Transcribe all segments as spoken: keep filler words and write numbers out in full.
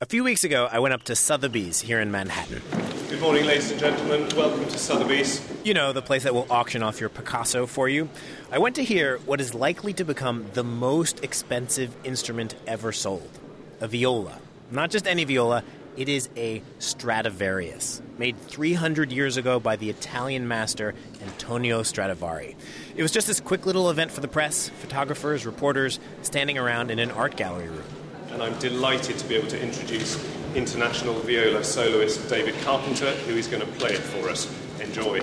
A few weeks ago, I went up to Sotheby's here in Manhattan. Good morning, ladies and gentlemen. Welcome to Sotheby's. You know, the place that will auction off your Picasso for you. I went to hear what is likely to become the most expensive instrument ever sold. A viola. Not just any viola, it is a Stradivarius, made three hundred years ago by the Italian master Antonio Stradivari. It was just this quick little event for the press, photographers, reporters, standing around in an art gallery room. And I'm delighted to be able to introduce international viola soloist David Carpenter, who is going to play it for us. Enjoy.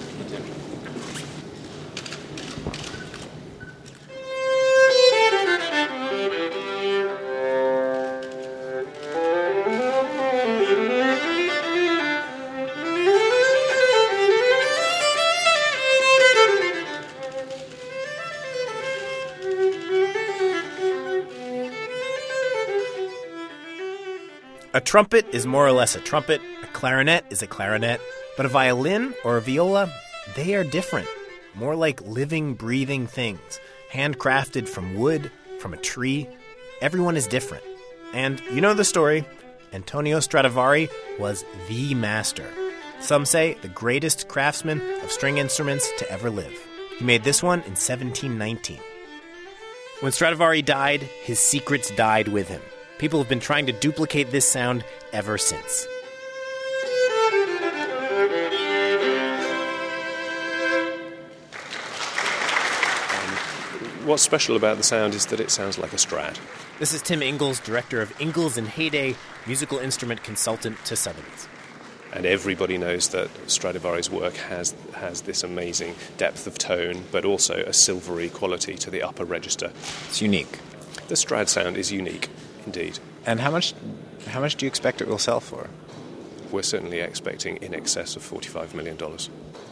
A trumpet is more or less a trumpet, a clarinet is a clarinet, but a violin or a viola, they are different. More like living, breathing things, handcrafted from wood, from a tree. Everyone is different. And you know the story. Antonio Stradivari was the master. Some say the greatest craftsman of string instruments to ever live. He made this one in seventeen nineteen. When Stradivari died, his secrets died with him. People have been trying to duplicate this sound ever since. Um, what's special about the sound is that it sounds like a Strad. This is Tim Ingalls, director of Ingalls and Heyday, musical instrument consultant to Sotheby's. And everybody knows that Stradivari's work has has this amazing depth of tone, but also a silvery quality to the upper register. It's unique. The Strad sound is unique. Indeed. And how much how much do you expect it will sell for? We're certainly expecting in excess of forty-five million dollars.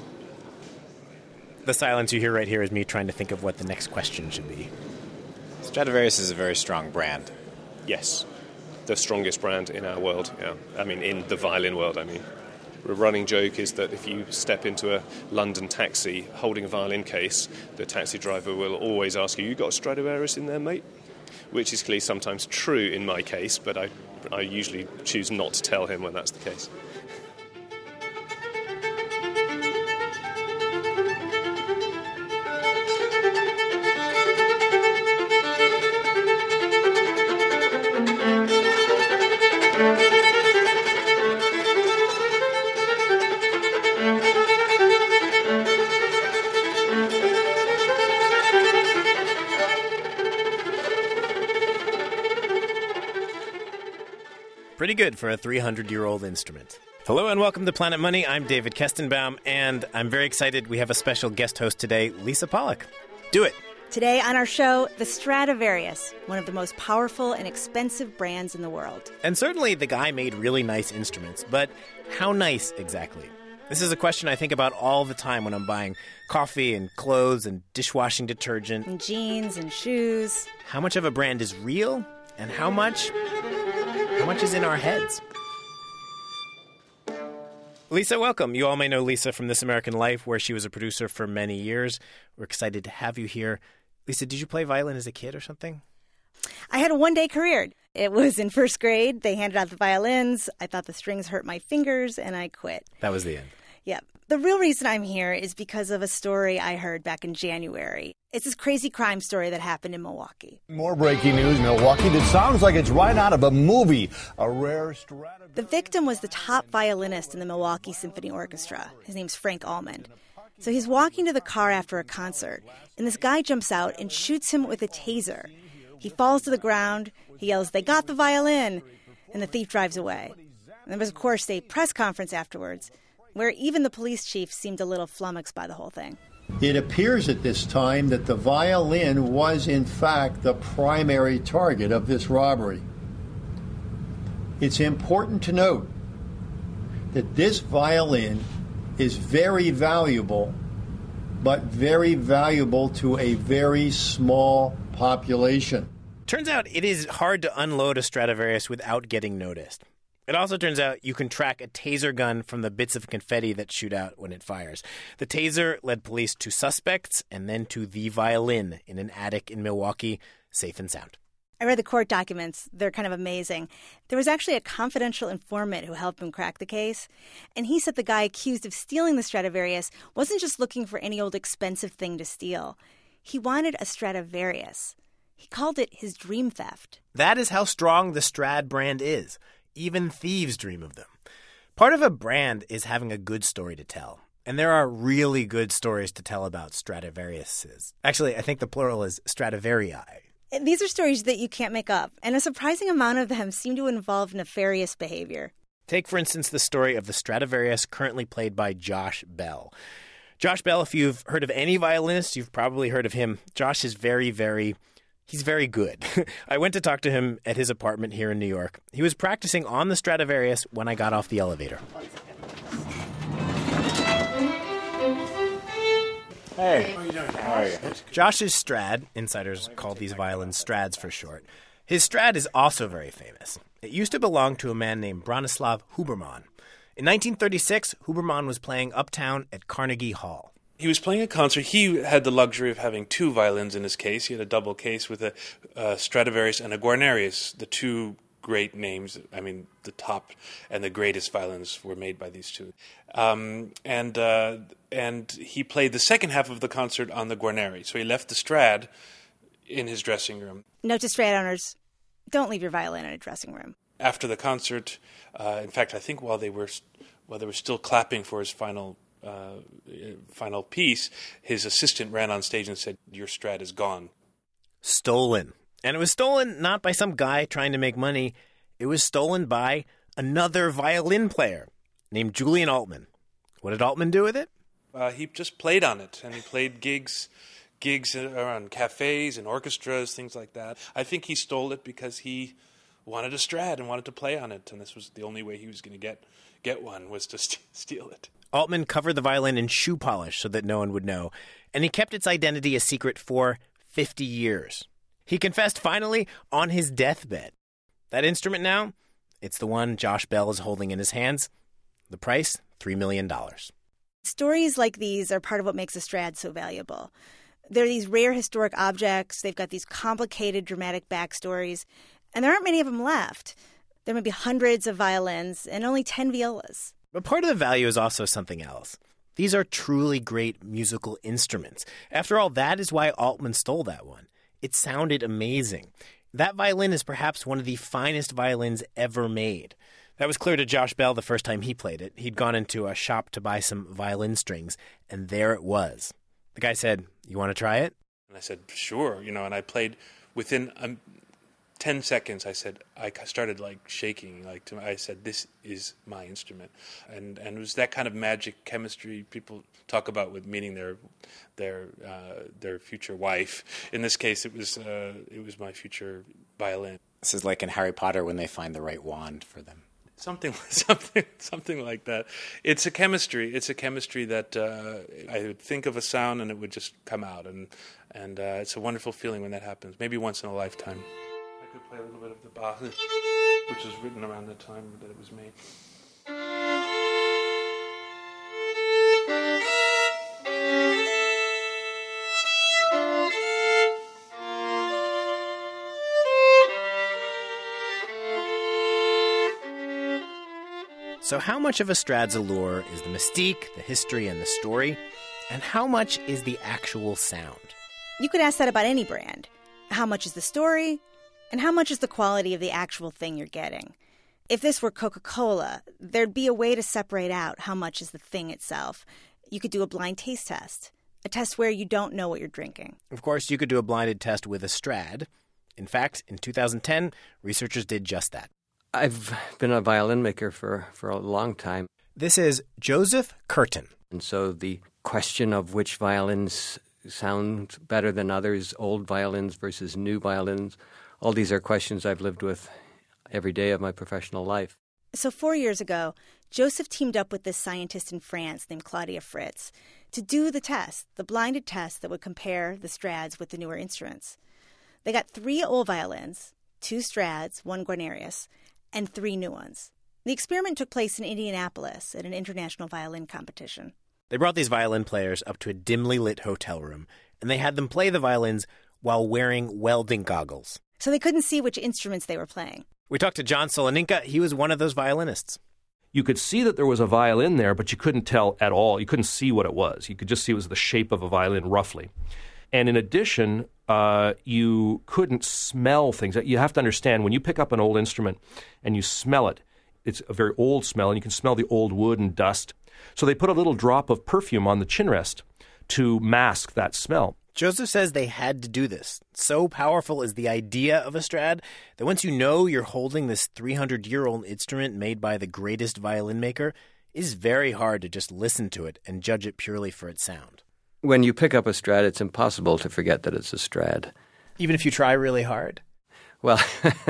The silence you hear right here is me trying to think of what the next question should be. Stradivarius is a very strong brand. Yes. The strongest brand in our world, yeah. I mean, in the violin world, I mean. A running joke is that if you step into a London taxi holding a violin case, the taxi driver will always ask you, you got a Stradivarius in there, mate? Which is clearly sometimes true in my case, but I, I usually choose not to tell him when that's the case. Pretty good for a three hundred year old instrument. Hello and welcome to Planet Money. I'm David Kestenbaum, and I'm very excited. We have a special guest host today, Lisa Pollack. Do it. Today on our show, the Stradivarius, one of the most powerful and expensive brands in the world. And certainly the guy made really nice instruments, but how nice exactly? This is a question I think about all the time when I'm buying coffee and clothes and dishwashing detergent. And jeans and shoes. How much of a brand is real, and how much... How much is in our heads? Lisa, welcome. You all may know Lisa from This American Life, where she was a producer for many years. We're excited to have you here. Lisa, did you play violin as a kid or something? I had a one-day career. It was in first grade. They handed out the violins. I thought the strings hurt my fingers, and I quit. That was the end. Yeah. The real reason I'm here is because of a story I heard back in January. It's this crazy crime story that happened in Milwaukee. More breaking news, Milwaukee. That sounds like it's right out of a movie. A rare Stradivarius. The victim was the top violinist in the Milwaukee Symphony Orchestra. His name's Frank Allman. So he's walking to the car after a concert, and this guy jumps out and shoots him with a taser. He falls to the ground. He yells, "They got the violin!" And the thief drives away. And there was, of course, a press conference afterwards, where even the police chief seemed a little flummoxed by the whole thing. It appears at this time that the violin was, in fact, the primary target of this robbery. It's important to note that this violin is very valuable, but very valuable to a very small population. Turns out it is hard to unload a Stradivarius without getting noticed. It also turns out you can track a taser gun from the bits of confetti that shoot out when it fires. The taser led police to suspects and then to the violin in an attic in Milwaukee, safe and sound. I read the court documents. They're kind of amazing. There was actually a confidential informant who helped him crack the case. And he said the guy accused of stealing the Stradivarius wasn't just looking for any old expensive thing to steal. He wanted a Stradivarius. He called it his dream theft. That is how strong the Strad brand is. Even thieves dream of them. Part of a brand is having a good story to tell. And there are really good stories to tell about Stradivariuses. Actually, I think the plural is Stradivarii. These are stories that you can't make up, and a surprising amount of them seem to involve nefarious behavior. Take, for instance, the story of the Stradivarius currently played by Josh Bell. Josh Bell, if you've heard of any violinist, you've probably heard of him. Josh is very, very, he's very good. I went to talk to him at his apartment here in New York. He was practicing on the Stradivarius when I got off the elevator. Hey. How are you doing? How are you? Josh's Strad, insiders call these violins Strads for short. His Strad is also very famous. It used to belong to a man named Bronislaw Huberman. In nineteen thirty-six, Huberman was playing uptown at Carnegie Hall. He was playing a concert. He had the luxury of having two violins in his case. He had a double case with a, a Stradivarius and a Guarnerius, the two great names. I mean, the top and the greatest violins were made by these two. Um, and uh, and he played the second half of the concert on the Guarneri. So he left the Strad in his dressing room. Note to Strad owners, don't leave your violin in a dressing room. After the concert, uh, in fact, I think while they were while they were still clapping for his final uh, final piece, his assistant ran on stage and said, "Your Strad is gone." Stolen. And it was stolen not by some guy trying to make money. It was stolen by another violin player named Julian Altman. What did Altman do with it? Uh, he just played on it, and he played gigs gigs around cafes and orchestras, things like that. I think he stole it because he wanted a Strad and wanted to play on it, and this was the only way he was going to get get one, was to st- steal it. Altman covered the violin in shoe polish so that no one would know, and he kept its identity a secret for fifty years. He confessed finally on his deathbed. That instrument now, it's the one Josh Bell is holding in his hands. The price, three million dollars. Stories like these are part of what makes a Strad so valuable. They're these rare historic objects. They've got these complicated dramatic backstories, and there aren't many of them left. There may be hundreds of violins and only ten violas. But part of the value is also something else. These are truly great musical instruments. After all, that is why Altman stole that one. It sounded amazing. That violin is perhaps one of the finest violins ever made. That was clear to Josh Bell the first time he played it. He'd gone into a shop to buy some violin strings, and there it was. The guy said, "You want to try it?" And I said, "Sure." You know, and I played within um, ten seconds. I said, I started like shaking. Like to, I said, "This is my instrument," and and it was that kind of magic chemistry people talk about with meeting their their uh, their future wife. In this case, it was uh, it was my future violin. This is like in Harry Potter when they find the right wand for them. Something, something, something like that. It's a chemistry. It's a chemistry that uh, I would think of a sound and it would just come out, and and uh, it's a wonderful feeling when that happens. Maybe once in a lifetime. I could play a little bit of the Bach, which was written around the time that it was made. So how much of a Strad's allure is the mystique, the history, and the story? And how much is the actual sound? You could ask that about any brand. How much is the story? And how much is the quality of the actual thing you're getting? If this were Coca-Cola, there'd be a way to separate out how much is the thing itself. You could do a blind taste test, a test where you don't know what you're drinking. Of course, you could do a blinded test with a Strad. In fact, in two thousand ten, researchers did just that. I've been a violin maker for, for a long time. This is Joseph Curtin. And so the question of which violins sound better than others, old violins versus new violins, all these are questions I've lived with every day of my professional life. So four years ago, Joseph teamed up with this scientist in France named Claudia Fritz to do the test, the blinded test that would compare the Strads with the newer instruments. They got three old violins, two Strads, one Guarnerius, and three new ones. The experiment took place in Indianapolis at an international violin competition. They brought these violin players up to a dimly lit hotel room, and they had them play the violins while wearing welding goggles. so they couldn't see which instruments they were playing. We talked to John Soloninka. He was one of those violinists. You could see that there was a violin there, but you couldn't tell at all. You couldn't see what it was. You could just see it was the shape of a violin roughly. And in addition, uh, you couldn't smell things. You have to understand, when you pick up an old instrument and you smell it, it's a very old smell, and you can smell the old wood and dust. So they put a little drop of perfume on the chin rest to mask that smell. Joseph says they had to do this. So powerful is the idea of a Strad that once you know you're holding this three hundred year old instrument made by the greatest violin maker, it is very hard to just listen to it and judge it purely for its sound. When you pick up a Strad, it's impossible to forget that it's a Strad. Even if you try really hard? Well,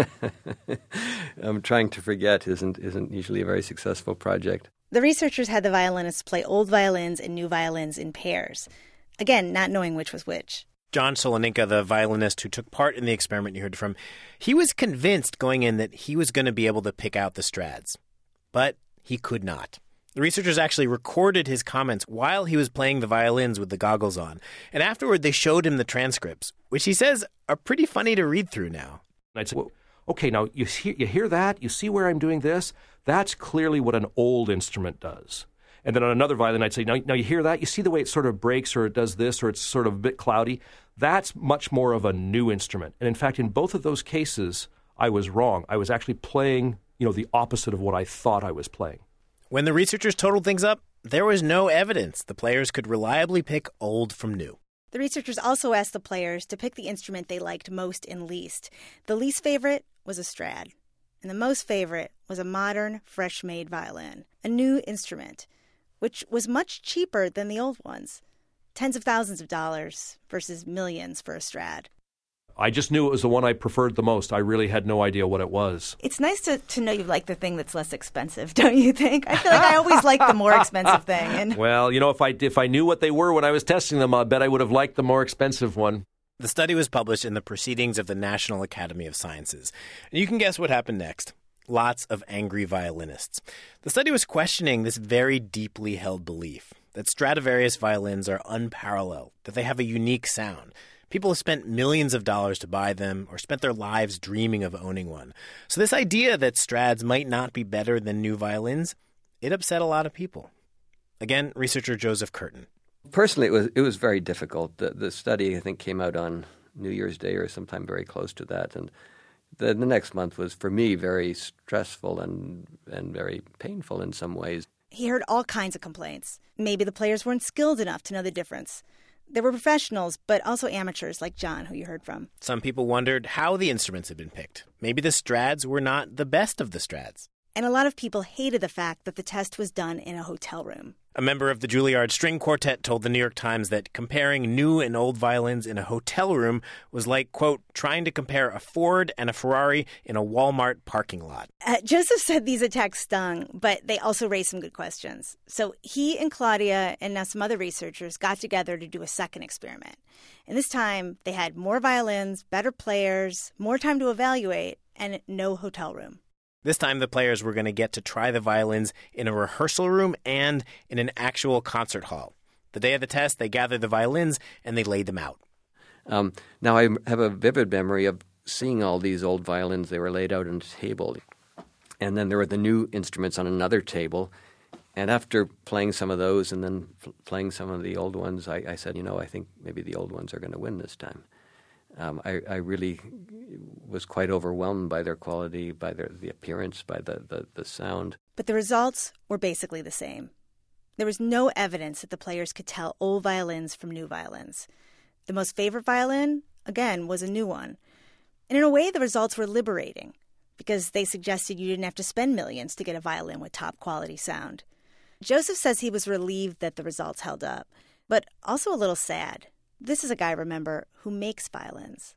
um, trying to forget isn't isn't usually a very successful project. The researchers had the violinists play old violins and new violins in pairs. Again, not knowing which was which. John Soloninka, the violinist who took part in the experiment you heard from, he was convinced going in that he was going to be able to pick out the Strads. But he could not. The researchers actually recorded his comments while he was playing the violins with the goggles on. And afterward, they showed him the transcripts, which he says are pretty funny to read through now. I'd say, well, okay, now you hear, you hear that? You see where I'm doing this? That's clearly what an old instrument does. And then on another violin, I'd say, now, now you hear that? You see the way it sort of breaks, or it does this, or it's sort of a bit cloudy? That's much more of a new instrument. And in fact, in both of those cases, I was wrong. I was actually playing, you know, the opposite of what I thought I was playing. When the researchers totaled things up, there was no evidence the players could reliably pick old from new. The researchers also asked the players to pick the instrument they liked most and least. The least favorite was a Strad, and the most favorite was a modern, fresh-made violin, a new instrument, which was much cheaper than the old ones. Tens of thousands of dollars versus millions for a Strad. I just knew it was the one I preferred the most. I really had no idea what it was. It's nice to, to know you like the thing that's less expensive, don't you think? I feel like I always like the more expensive thing. And well, you know, if I, if I knew what they were when I was testing them, I bet I would have liked the more expensive one. The study was published in the Proceedings of the National Academy of Sciences. And you can guess what happened next. Lots of angry violinists. The study was questioning this very deeply held belief that Stradivarius violins are unparalleled, that they have a unique sound. People have spent millions of dollars to buy them or spent their lives dreaming of owning one. So this idea that Strads might not be better than new violins, it upset a lot of people. Again, researcher Joseph Curtin. Personally, it was it was very difficult. The, the study, I think, came out on New Year's Day or sometime very close to that. And the, the next month was, for me, very stressful and, and very painful in some ways. He heard all kinds of complaints. Maybe the players weren't skilled enough to know the difference. There were professionals, but also amateurs like John, who you heard from. Some people wondered how the instruments had been picked. Maybe the Strads were not the best of the Strads. And a lot of people hated the fact that the test was done in a hotel room. A member of the Juilliard String Quartet told the New York Times that comparing new and old violins in a hotel room was like, quote, trying to compare a Ford and a Ferrari in a Walmart parking lot. Uh, Joseph said these attacks stung, but they also raised some good questions. So he and Claudia and now some other researchers got together to do a second experiment. And this time they had more violins, better players, more time to evaluate, and no hotel room. This time, the players were going to get to try the violins in a rehearsal room and in an actual concert hall. The day of the test, they gathered the violins and they laid them out. Um, now, I have a vivid memory of seeing all these old violins. They were laid out on a table. And then there were the new instruments on another table. And after playing some of those and then f- playing some of the old ones, I, I said, you know, I think maybe the old ones are going to win this time. Um, I, I really was quite overwhelmed by their quality, by their, the appearance, by the, the, the sound. But the results were basically the same. There was no evidence that the players could tell old violins from new violins. The most favorite violin, again, was a new one. And in a way, the results were liberating because they suggested you didn't have to spend millions to get a violin with top-quality sound. Joseph says he was relieved that the results held up, but also a little sad. This is a guy, remember, who makes violins.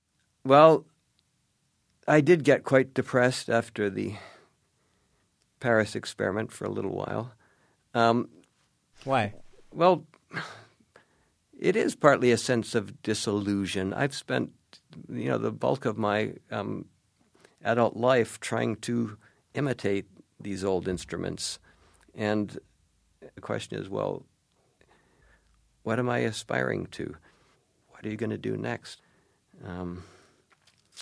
Well, I did get quite depressed after the Paris experiment for a little while. Um, Why? Well, it is partly a sense of disillusion. I've spent, you know, the bulk of my um, adult life trying to imitate these old instruments. And the question is, well, what am I aspiring to? What are you going to do next? Um,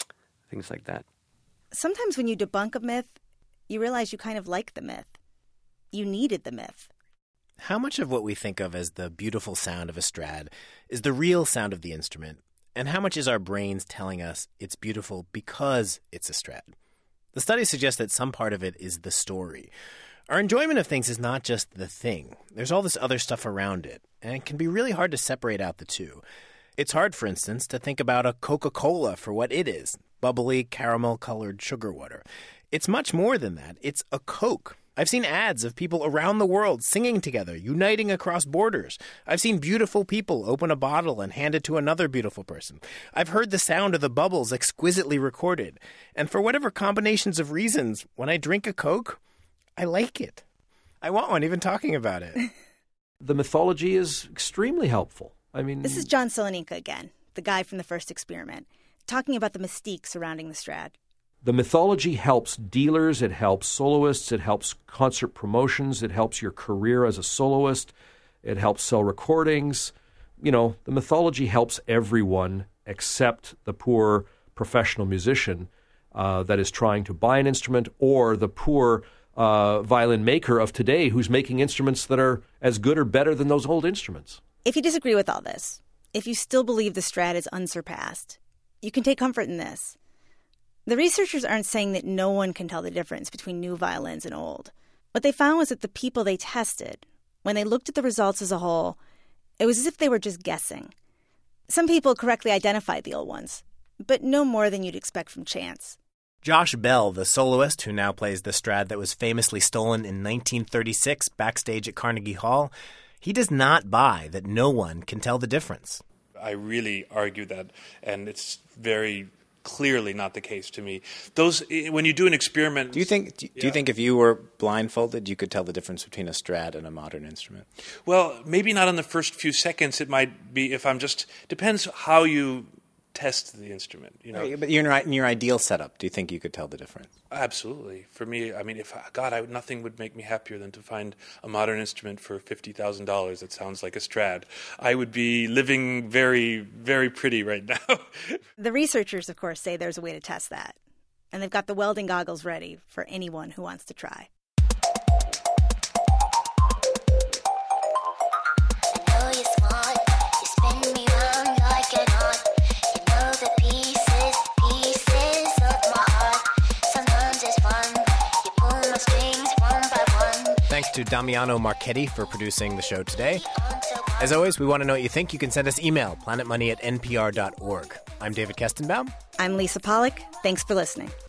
things like that. Sometimes when you debunk a myth, you realize you kind of like the myth. You needed the myth. How much of what we think of as the beautiful sound of a Strad is the real sound of the instrument, and how much is our brains telling us it's beautiful because it's a Strad? The studies suggest that some part of it is the story. Our enjoyment of things is not just the thing. There's all this other stuff around it, and it can be really hard to separate out the two. It's hard, for instance, to think about a Coca-Cola for what it is, bubbly, caramel-colored sugar water. It's much more than that. It's a Coke. I've seen ads of people around the world singing together, uniting across borders. I've seen beautiful people open a bottle and hand it to another beautiful person. I've heard the sound of the bubbles exquisitely recorded. And for whatever combinations of reasons, when I drink a Coke, I like it. I want one, even talking about it. The mythology is extremely helpful. I mean, This is John Soloninka again, the guy from the first experiment, talking about the mystique surrounding the Strad. The mythology helps dealers, it helps soloists, it helps concert promotions, it helps your career as a soloist, it helps sell recordings. You know, the mythology helps everyone except the poor professional musician uh, that is trying to buy an instrument, or the poor uh, violin maker of today who's making instruments that are as good or better than those old instruments. If you disagree with all this, if you still believe the Strad is unsurpassed, you can take comfort in this. The researchers aren't saying that no one can tell the difference between new violins and old. What they found was that the people they tested, when they looked at the results as a whole, it was as if they were just guessing. Some people correctly identified the old ones, but no more than you'd expect from chance. Josh Bell, the soloist who now plays the Strad that was famously stolen in nineteen thirty-six backstage at Carnegie Hall, he does not buy that no one can tell the difference. I really argue that, and it's very clearly not the case to me. Those, when you do an experiment... Do you think do you, yeah. do you think if you were blindfolded, you could tell the difference between a Strad and a modern instrument? Well, maybe not in the first few seconds. It might be if I'm just... Depends how you test the instrument, you know. Right, but you're in your ideal setup, do you think you could tell the difference? Absolutely. For me, I mean, if God, I, nothing would make me happier than to find a modern instrument for fifty thousand dollars that sounds like a Strad. I would be living very, very pretty right now. The researchers, of course, say there's a way to test that. And they've got the welding goggles ready for anyone who wants to try. Thanks to Damiano Marchetti for producing the show today. As always, we want to know what you think. You can send us email, planetmoney at n p r dot org. I'm David Kestenbaum. I'm Lisa Pollack. Thanks for listening.